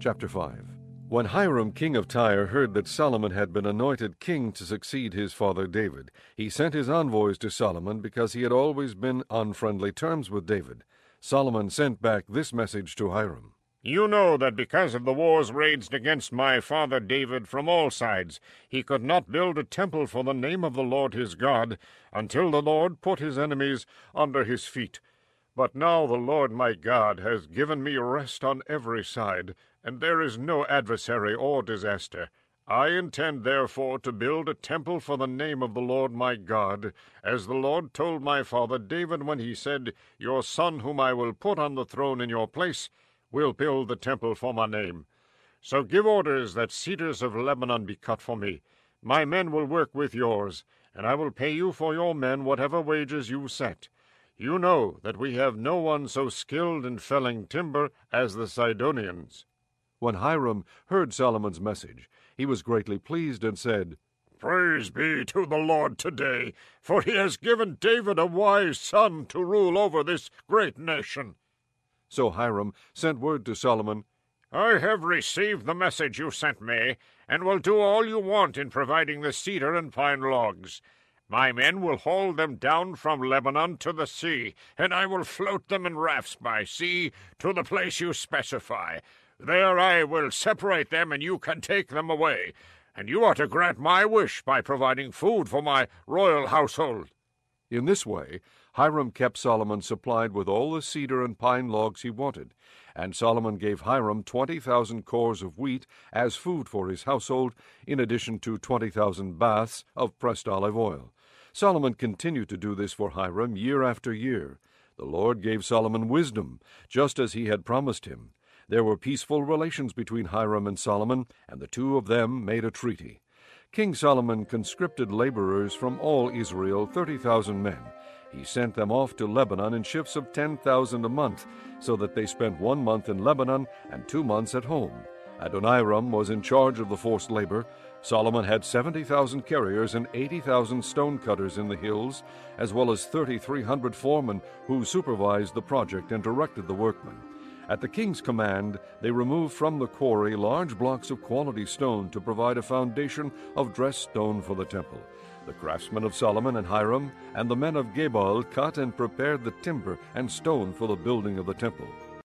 Chapter 5. When Hiram king of Tyre heard that Solomon had been anointed king to succeed his father David, he sent his envoys to Solomon because he had always been on friendly terms with David. Solomon sent back this message to Hiram. You know that because of the wars raged against my father David from all sides, he could not build a temple for the name of the Lord his God, until the Lord put his enemies under his feet. But now the Lord my God has given me rest on every side, and there is no adversary or disaster. I intend therefore to build a temple for the name of the Lord my God, as the Lord told my father David when he said, Your son whom I will put on the throne in your place will build the temple for my name. So give orders that cedars of Lebanon be cut for me. My men will work with yours, and I will pay you for your men whatever wages you set. You know that we have no one so skilled in felling timber as the Sidonians. When Hiram heard Solomon's message, he was greatly pleased and said, Praise be to the Lord today, for he has given David a wise son to rule over this great nation. So Hiram sent word to Solomon, I have received the message you sent me, and will do all you want in providing the cedar and pine logs. My men will haul them down from Lebanon to the sea, and I will float them in rafts by sea to the place you specify. There I will separate them, and you can take them away. And you are to grant my wish by providing food for my royal household. In this way, Hiram kept Solomon supplied with all the cedar and pine logs he wanted, and Solomon gave Hiram 20,000 cores of wheat as food for his household, in addition to 20,000 baths of pressed olive oil. Solomon continued to do this for Hiram year after year. The Lord gave Solomon wisdom, just as he had promised him. There were peaceful relations between Hiram and Solomon, and the two of them made a treaty. King Solomon conscripted laborers from all Israel, 30,000 men. He sent them off to Lebanon in shifts of 10,000 a month, so that they spent 1 month in Lebanon and 2 months at home. Adoniram was in charge of the forced labor. Solomon had 70,000 carriers and 80,000 stonecutters in the hills, as well as 3,300 foremen who supervised the project and directed the workmen. At the king's command, they removed from the quarry large blocks of quality stone to provide a foundation of dressed stone for the temple. The craftsmen of Solomon and Hiram and the men of Gebal cut and prepared the timber and stone for the building of the temple.